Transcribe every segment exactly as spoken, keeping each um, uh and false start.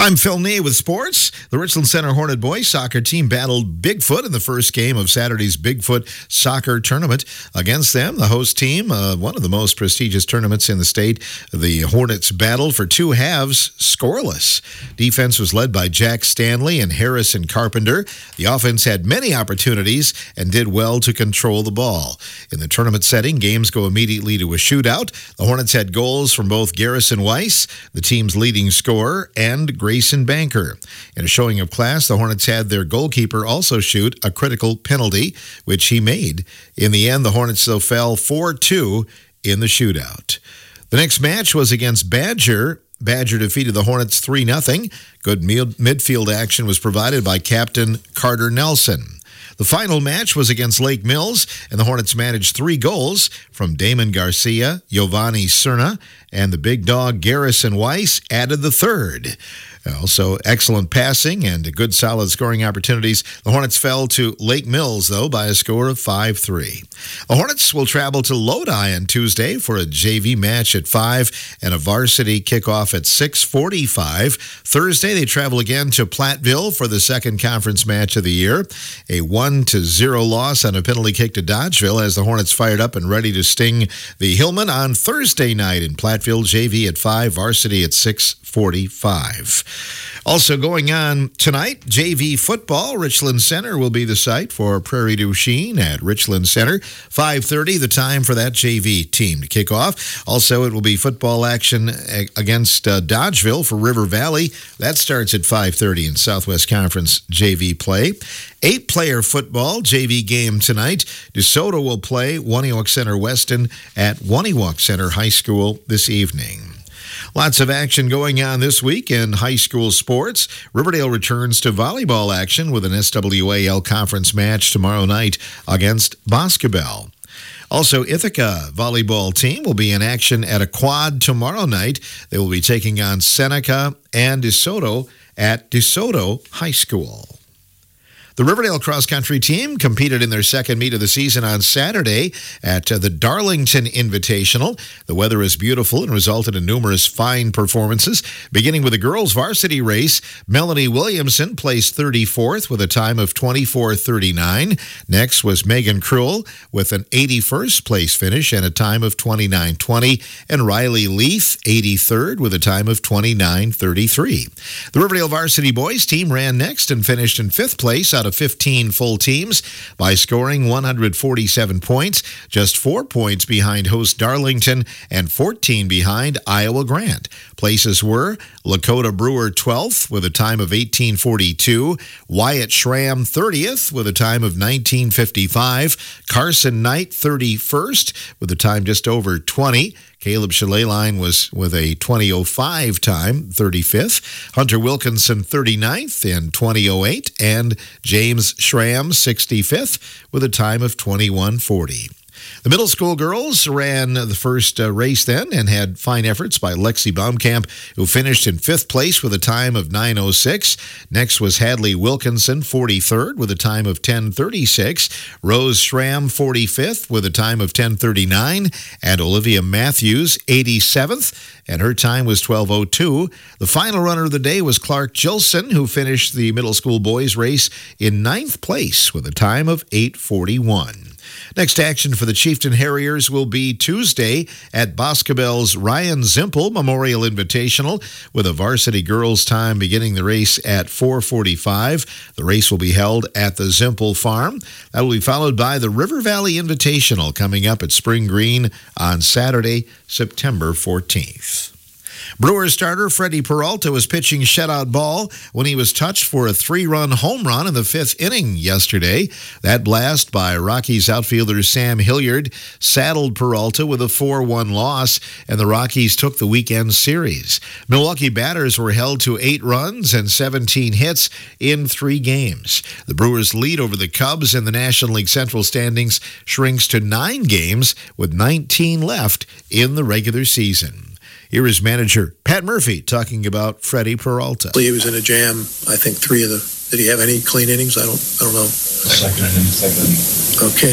I'm Phil Nee with sports. The Richland Center Hornet boys soccer team battled Bigfoot in the first game of Saturday's Bigfoot soccer tournament. Against them, the host team, uh, one of the most prestigious tournaments in the state, the Hornets battled for two halves scoreless. Defense was led by Jack Stanley and Harrison Carpenter. The offense had many opportunities and did well to control the ball. In the tournament setting, games go immediately to a shootout. The Hornets had goals from both Garrison Weiss, the team's leading scorer, and Grayson Banker. In a showing of class, the Hornets had their goalkeeper also shoot a critical penalty, which he made. In the end, the Hornets, though, fell four two in the shootout. The next match was against Badger. Badger defeated the Hornets three nothing. Good midfield action was provided by Captain Carter Nelson. The final match was against Lake Mills, and the Hornets managed three goals from Damon Garcia, Giovanni Cerna, and the big dog Garrison Weiss added the third. Also, excellent passing and good solid scoring opportunities. The Hornets fell to Lake Mills, though, by a score of five three. The Hornets will travel to Lodi on Tuesday for a J V match at five and a varsity kickoff at six forty-five. Thursday, they travel again to Platteville for the second conference match of the year. A one to zero loss on a penalty kick to Dodgeville as the Hornets fired up and ready to sting the Hillman on Thursday night in Platteville. J V at five, varsity at six forty-five. Also going on tonight, J V football. Richland Center will be the site for Prairie du Chien at Richland Center. five thirty, the time for that J V team to kick off. Also, it will be football action against uh, Dodgeville for River Valley. That starts at five thirty in Southwest Conference J V play. Eight-player football J V game tonight. DeSoto will play Waniwak Center Weston at Waniwak Center High School this evening. Lots of action going on this week in high school sports. Riverdale returns to volleyball action with an S W A L conference match tomorrow night against Boscobel. Also, Ithaca volleyball team will be in action at a quad tomorrow night. They will be taking on Seneca and DeSoto at DeSoto High School. The Riverdale cross-country team competed in their second meet of the season on Saturday at uh, the Darlington Invitational. The weather is beautiful and resulted in numerous fine performances. Beginning with the girls' varsity race, Melanie Williamson placed thirty-fourth with a time of twenty-four thirty-nine. Next was Megan Krull with an eighty-first place finish and a time of twenty-nine twenty. And Riley Leith, eighty-third, with a time of twenty-nine thirty-three. The Riverdale varsity boys team ran next and finished in fifth place out of fifteen full teams by scoring one hundred forty-seven points, just four points behind host Darlington and fourteen behind Iowa Grant. Places were Lakota Brewer twelfth with a time of eighteen forty-two, Wyatt Schramm thirtieth with a time of nineteen fifty-five, Carson Knight thirty-first with a time just over twenty, Caleb Shaleline was with a twenty oh five time, thirty-fifth. Hunter Wilkinson, thirty-ninth in twenty oh eight. And James Schramm, sixty-fifth, with a time of twenty-one forty. The middle school girls ran the first uh, race then and had fine efforts by Lexi Baumkamp, who finished in fifth place with a time of nine oh six. Next was Hadley Wilkinson, forty-third, with a time of ten thirty-six. Rose Schramm, forty-fifth, with a time of ten thirty-nine. And Olivia Matthews, eighty-seventh, and her time was twelve oh two. The final runner of the day was Clark Gilson, who finished the middle school boys race in ninth place with a time of eight forty-one. Next action for the Chieftain Harriers will be Tuesday at Boscobel's Ryan Zimpel Memorial Invitational with a varsity girls' time beginning the race at four forty-five. The race will be held at the Zimpel Farm. That will be followed by the River Valley Invitational coming up at Spring Green on Saturday, September fourteenth. Brewers starter Freddie Peralta was pitching shutout ball when he was touched for a three-run home run in the fifth inning yesterday. That blast by Rockies outfielder Sam Hilliard saddled Peralta with a four one loss, and the Rockies took the weekend series. Milwaukee batters were held to eight runs and seventeen hits in three games. The Brewers' lead over the Cubs in the National League Central standings shrinks to nine games with nineteen left in the regular season. Here is manager Pat Murphy talking about Freddie Peralta. He was in a jam, I think, three of the... Did he have any clean innings? I don't I don't know. Second inning, second inning. Okay, but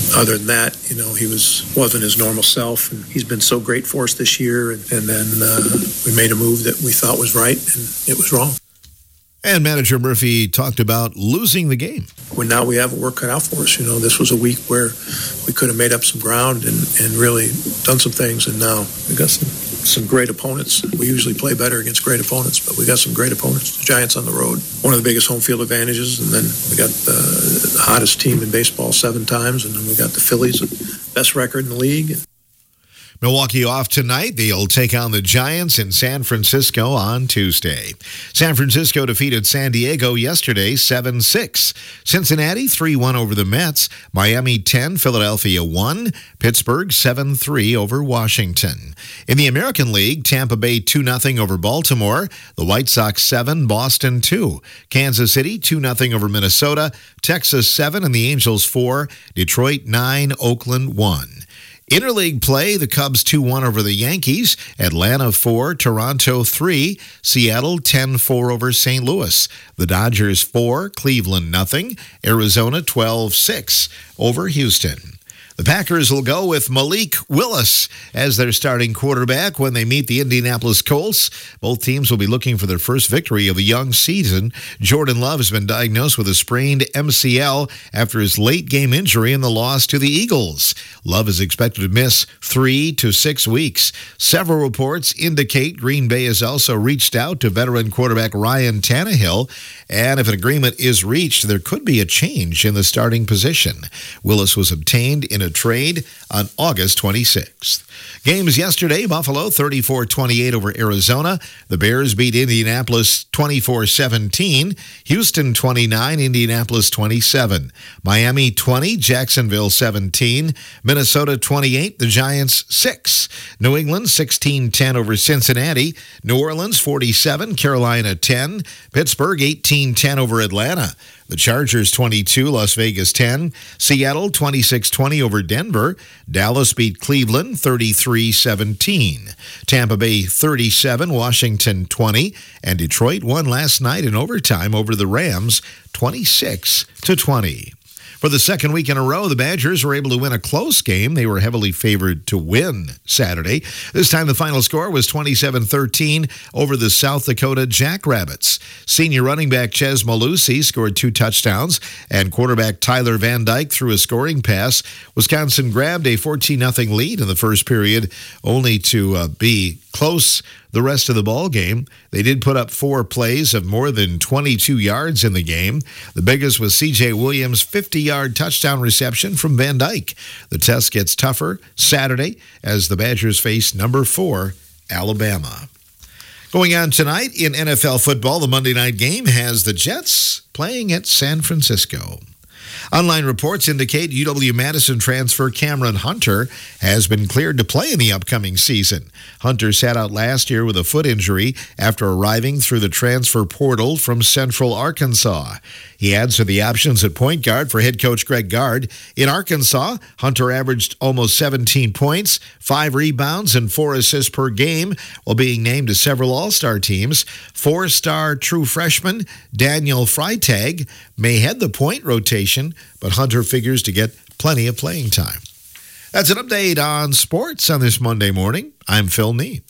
other than that, you know, he was wasn't his normal self, and he's been so great for us this year. And, and then uh, we made a move that we thought was right, and it was wrong. And manager Murphy talked about losing the game. When now we have a work cut out for us. You know, this was a week where we could have made up some ground and, and really done some things, and now we got some, some great opponents. We usually play better against great opponents, but we got some great opponents. The Giants on the road, one of the biggest home field advantages, and then we got the, the hottest team in baseball seven times, and then we got the Phillies, best record in the league. Milwaukee off tonight. They'll take on the Giants in San Francisco on Tuesday. San Francisco defeated San Diego yesterday seven six. Cincinnati three one over the Mets. Miami ten, Philadelphia one. Pittsburgh seven three over Washington. In the American League, Tampa Bay two nothing over Baltimore. The White Sox seven, Boston two. Kansas City two nothing over Minnesota. Texas seven and the Angels four. Detroit nine, Oakland one. Interleague play, the Cubs two one over the Yankees, Atlanta four, Toronto three, Seattle ten four over Saint Louis, the Dodgers four, Cleveland nothing, Arizona twelve six over Houston. The Packers will go with Malik Willis as their starting quarterback when they meet the Indianapolis Colts. Both teams will be looking for their first victory of the young season. Jordan Love has been diagnosed with a sprained M C L after his late-game injury in the loss to the Eagles. Love is expected to miss three to six weeks. Several reports indicate Green Bay has also reached out to veteran quarterback Ryan Tannehill, and if an agreement is reached, there could be a change in the starting position. Willis was obtained in a trade on August twenty-sixth. Games yesterday, Buffalo thirty-four twenty-eight over Arizona. The Bears beat Indianapolis twenty-four seventeen. Houston twenty-nine, Indianapolis twenty-seven. Miami twenty, Jacksonville seventeen. Minnesota twenty-eight, the Giants six. New England sixteen ten over Cincinnati. New Orleans forty-seven, Carolina ten. Pittsburgh eighteen ten over Atlanta. The Chargers twenty-two, Las Vegas ten. Seattle twenty-six twenty over Denver. Dallas beat Cleveland thirty-three seventeen. Tampa Bay thirty-seven, Washington twenty. And Detroit won last night in overtime over the Rams twenty-six to twenty. For the second week in a row, the Badgers were able to win a close game. They were heavily favored to win Saturday. This time the final score was twenty-seven thirteen over the South Dakota Jackrabbits. Senior running back Ches Malusi scored two touchdowns, and quarterback Tyler Van Dyke threw a scoring pass. Wisconsin grabbed a fourteen nothing lead in the first period, only to uh, be close the rest of the ball game. They did put up four plays of more than twenty-two yards in the game. The biggest was C J Williams' fifty-yard touchdown reception from Van Dyke. The test gets tougher Saturday as the Badgers face number four, Alabama. Going on tonight in N F L football, the Monday night game has the Jets playing at San Francisco. Online reports indicate U W-Madison transfer Cameron Hunter has been cleared to play in the upcoming season. Hunter sat out last year with a foot injury after arriving through the transfer portal from Central Arkansas. He adds to the options at point guard for head coach Greg Gard. In Arkansas, Hunter averaged almost seventeen points, five rebounds, and four assists per game while being named to several All-Star teams. Four-star true freshman Daniel Freitag may head the point rotation, but Hunter figures to get plenty of playing time. That's an update on sports on this Monday morning. I'm Phil Neate.